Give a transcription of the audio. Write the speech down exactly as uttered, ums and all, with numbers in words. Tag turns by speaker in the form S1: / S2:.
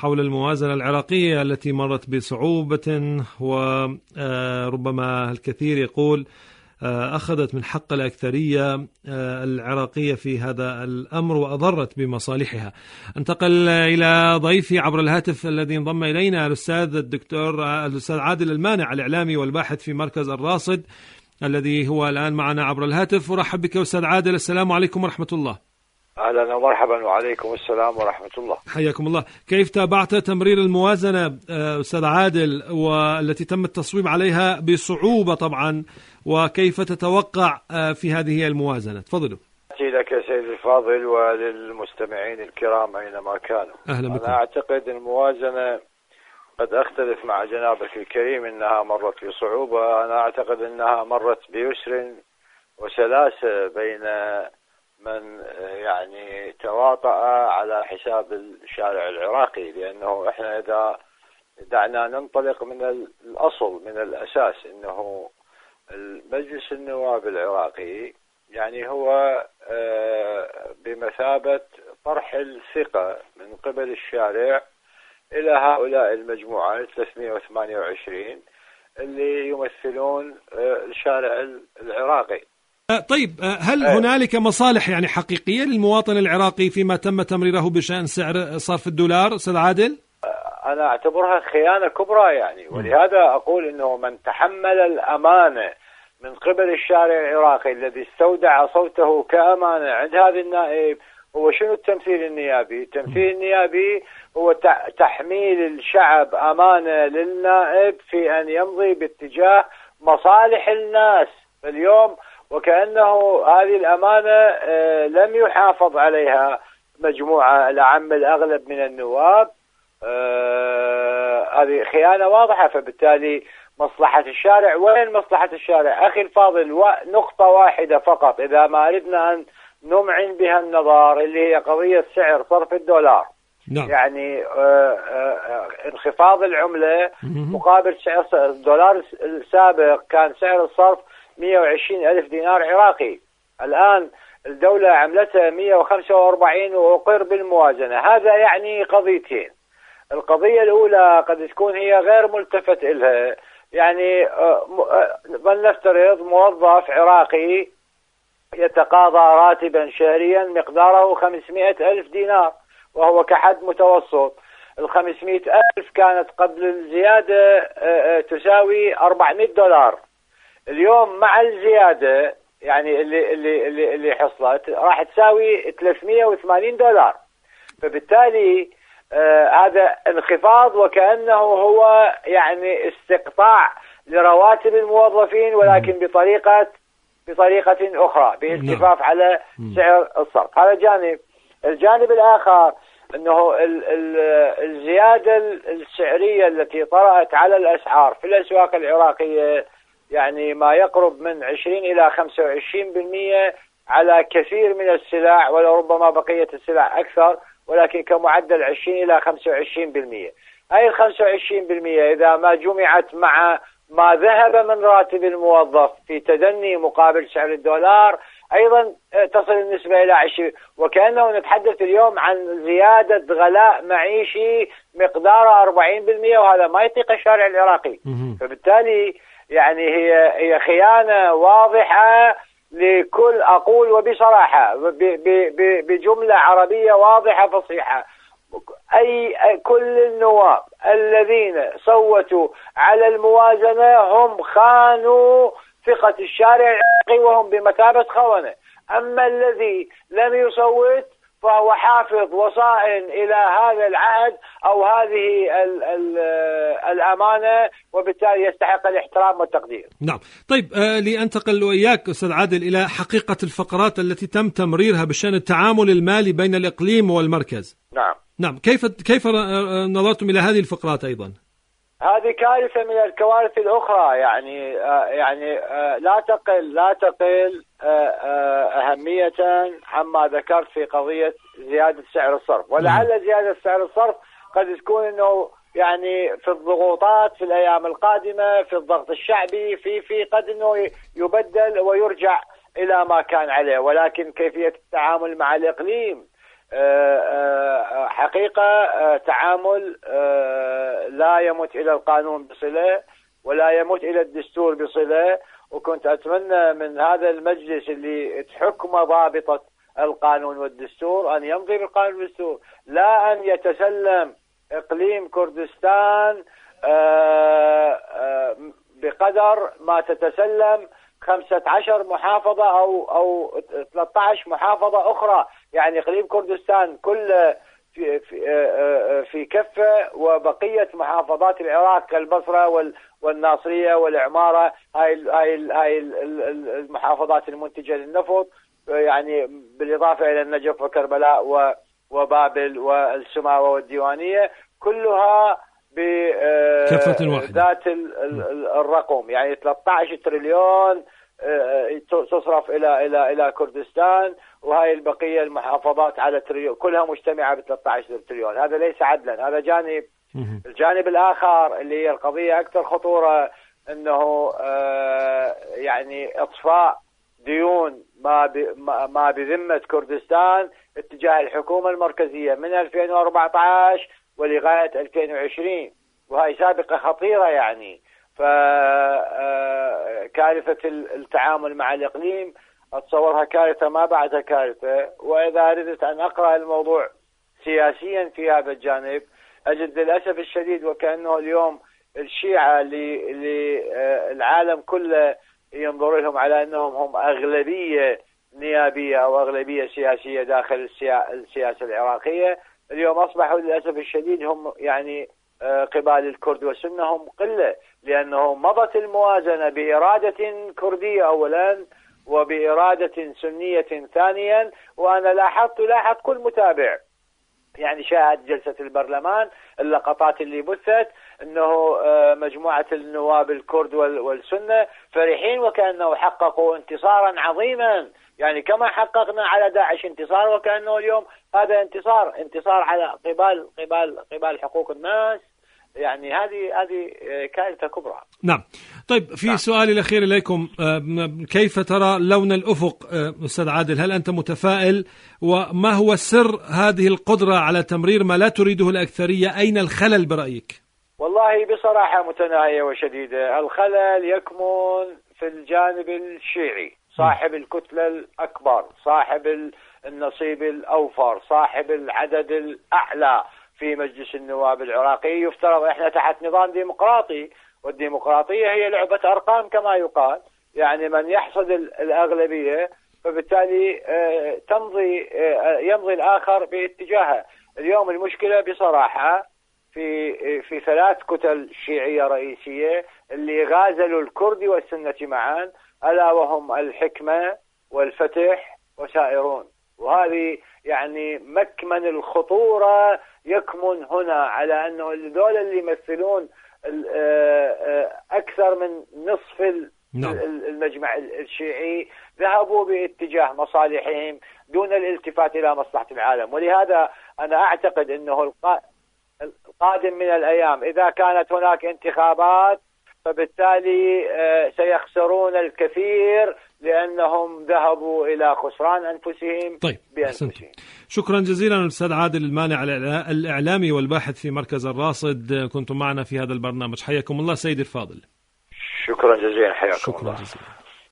S1: حول الموازنة العراقية التي مرت بصعوبة، وربما الكثير يقول أخذت من حق الأكثرية العراقية في هذا الأمر وأضرت بمصالحها. انتقل إلى ضيفي عبر الهاتف الذي انضم إلينا الأستاذ الدكتور الأستاذ عادل المانع، الإعلامي والباحث في مركز الراصد، الذي هو الآن معنا عبر الهاتف. ورحب بك أستاذ عادل، السلام عليكم ورحمة الله.
S2: أهلا ومرحبا، وعليكم السلام ورحمة الله.
S1: حياكم الله. كيف تابعت تمرير الموازنة أستاذ عادل، والتي تم التصويب عليها بصعوبة طبعا، وكيف تتوقع في هذه الموازنة؟ تفضلوا.
S2: لك يا سيد الفاضل وللمستمعين الكرام أينما كانوا.
S1: أهلا بكم.
S2: أنا أعتقد الموازنة قد أختلف مع جنابك الكريم أنها مرت بصعوبة، أنا أعتقد أنها مرت بيسر وسلاسة بين من يعني تواطأ على حساب الشارع العراقي، لأنه إحنا إذا دعنا ننطلق من الأصل من الأساس أنه المجلس النواب العراقي يعني هو بمثابة طرح الثقة من قبل الشارع إلى هؤلاء المجموعة ثلاثمئة وثمانية وعشرين اللي يمثلون الشارع العراقي.
S1: طيب، هل هنالك مصالح يعني حقيقية للمواطن العراقي فيما تم تمريره بشأن سعر صرف الدولار أستاذ عادل؟
S2: أنا أعتبرها خيانة كبرى يعني، ولهذا أقول إنه من تحمل الأمانة من قبل الشارع العراقي الذي استودع صوته كأمانة عند هذا النائب، هو شنو التمثيل النيابي؟ التمثيل النيابي هو تحميل الشعب أمانة للنائب في أن يمضي باتجاه مصالح الناس اليوم، وكأنه هذه الأمانة لم يحافظ عليها مجموعة العم الأغلب من النواب. هذه خيانة واضحة، فبالتالي مصلحة الشارع، وين مصلحة الشارع أخي الفاضل؟ نقطة واحدة فقط إذا ما أردنا أن نمعن بها النظر، اللي هي قضية سعر صرف الدولار.
S1: نعم.
S2: يعني آآ آآ انخفاض العملة مقابل سعر الدولار السابق كان سعر الصرف مئة وعشرين ألف دينار عراقي، الآن الدولة عملتها مئة وخمسة وأربعين وأقر بالموازنة. هذا يعني قضيتين. القضية الأولى قد تكون هي غير ملتفت إلها، يعني فلنفترض موظف عراقي يتقاضى راتبا شهريا مقداره خمسمئة ألف دينار وهو كحد متوسط. الخمسمئة ألف كانت قبل الزيادة تساوي أربعمئة دولار، اليوم مع الزيادة يعني اللي اللي اللي, اللي حصلت راح تساوي ثلاثمئة وثمانين دولار. فبالتالي آه هذا انخفاض، وكأنه هو يعني استقطاع لرواتب الموظفين، ولكن بطريقة بطريقة أخرى بالالتفاف على سعر الصرف. هذا جانب. الجانب الآخر أنه ال ال الزيادة السعرية التي طرأت على الأسعار في الأسواق العراقية يعني ما يقرب من عشرين إلى خمسة وعشرين بالمئة على كثير من السلع، ولربما بقية السلع أكثر، ولكن كمعدل عشرين إلى خمسة وعشرين بالمئة. هاي ال خمسة وعشرين بالمئة إذا ما جمعت مع ما ذهب من راتب الموظف في تدني مقابل سعر الدولار أيضا تصل النسبة إلى عشرين، وكأنه نتحدث اليوم عن زيادة غلاء معيشي مقداره أربعين بالمئة، وهذا ما يطيق الشارع العراقي. فبالتالي يعني هي هي خيانة واضحة لكل، أقول وبصراحة بجملة عربية واضحة فصيحة، أي كل النواب الذين صوتوا على الموازنة هم خانوا ثقة الشارع العراقي وهم بمثابة خونة. أما الذي لم يصوت فهو حافظ وصائن إلى هذا العهد أو هذه ال ال الأمانة، وبالتالي يستحق الاحترام والتقدير.
S1: نعم. طيب، آه لأنتقل وإياك أستاذ عادل إلى حقيقة الفقرات التي تم تمريرها بشأن التعامل المالي بين الإقليم والمركز.
S2: نعم.
S1: نعم. كيف كيف نظرتم إلى هذه الفقرات أيضا؟
S2: هذه كارثة من الكوارث الأخرى، يعني آه يعني آه لا تقل لا تقل آه آه أهمية عما ذكرت في قضية زيادة سعر الصرف، ولعل زيادة سعر الصرف قد تكون إنه يعني في الضغوطات في الأيام القادمة، في الضغط الشعبي، في في قد إنه يبدل ويرجع إلى ما كان عليه، ولكن كيفية التعامل مع الإقليم حقيقة تعامل لا يمت إلى القانون بصلة ولا يمت إلى الدستور بصلة. وكنت أتمنى من هذا المجلس اللي تحكم ضابطة القانون والدستور أن يمضي بالقانون والدستور، لا أن يتسلم إقليم كردستان بقدر ما تتسلم خمسة عشر محافظة أو أو ثلاثة عشر محافظة أخرى. يعني إقليم كردستان كله في في في كفة، وبقية محافظات العراق كالبصرة والناصرية والعمارة هاي هاي هاي المحافظات المنتجة للنفط، يعني بالإضافة إلى النجف وكربلاء وبابل والسماوة والديوانية، كلها بذات الرقم، يعني ثلاثة عشر تريليون تصرف إلى إلى إلى كردستان، وهاي البقية المحافظات على تريليون، كلها مجتمعة ب ثلاثة عشر تريليون. هذا ليس عدلا، هذا جانب. الجانب الآخر اللي هي القضية أكثر خطورة، أنه يعني إطفاء ديون ما ما بذمة كردستان اتجاه الحكومة المركزية من ألفين وأربعة عشر ولغاية ألفين وعشرين، وهي سابقة خطيرة. يعني فكارثة التعامل مع الإقليم أتصورها كارثة ما بعدها كارثة. وإذا أردت أن أقرأ الموضوع سياسيا في هذا الجانب، أجد للأسف الشديد وكأنه اليوم الشيعة للعالم كله ينظر لهم على أنهم هم أغلبية نيابية أو أغلبية سياسية داخل السياسة العراقية. اليوم أصبحوا للأسف الشديد هم يعني قبال الكرد والسنة هم قلة، لأنه مضت الموازنة بإرادة كردية أولا وبإرادة سنية ثانيا. وأنا لاحظت لاحظ كل متابع يعني شاهد جلسة البرلمان، اللقطات اللي بثت، أنه مجموعة النواب الكرد والسنة فرحين وكأنه حققوا انتصارا عظيما، يعني كما حققنا على داعش انتصار، وكأنه اليوم هذا انتصار انتصار على قبال قبال قبال حقوق الناس. يعني هذه هذه كارثة كبرى.
S1: نعم. طيب، في نعم. سؤالي الأخير إليكم، كيف ترى لون الأفق أستاذ عادل؟ هل أنت متفائل؟ وما هو سر هذه القدرة على تمرير ما لا تريده الأكثرية؟ أين الخلل برأيك؟
S2: والله بصراحة متناهية وشديدة. الخلل يكمن في الجانب الشيعي، صاحب الكتلة الأكبر، صاحب النصيب الأوفر، صاحب العدد الأعلى في مجلس النواب العراقي. يفترض احنا تحت نظام ديمقراطي، والديمقراطية هي لعبة أرقام كما يقال، يعني من يحصد الأغلبية فبالتالي تمضي يمضي الآخر باتجاهه. اليوم المشكلة بصراحة في في ثلاث كتل شيعية رئيسية اللي غازلوا الكرد والسنة معا، ألا وهم الحكمة والفتح وسائرون. وهذه يعني مكمن الخطورة يكمن هنا، على أنه الدول اللي يمثلون أكثر من نصف المجمع الشيعي ذهبوا باتجاه مصالحهم دون الالتفات إلى مصلحة العالم. ولهذا أنا أعتقد أنه القادم من الأيام إذا كانت هناك انتخابات فبالتالي سيخسرون الكثير، لأنهم ذهبوا إلى خسران أنفسهم.
S1: طيب،
S2: بأنفسهم.
S1: شكرا جزيلا الأستاذ عادل المانع الإعلامي والباحث في مركز الراصد، كنتم معنا في هذا البرنامج. حياكم الله سيدي الفاضل.
S2: شكرا جزيلا. حياكم
S1: شكرا
S2: الله.
S1: جزيلا.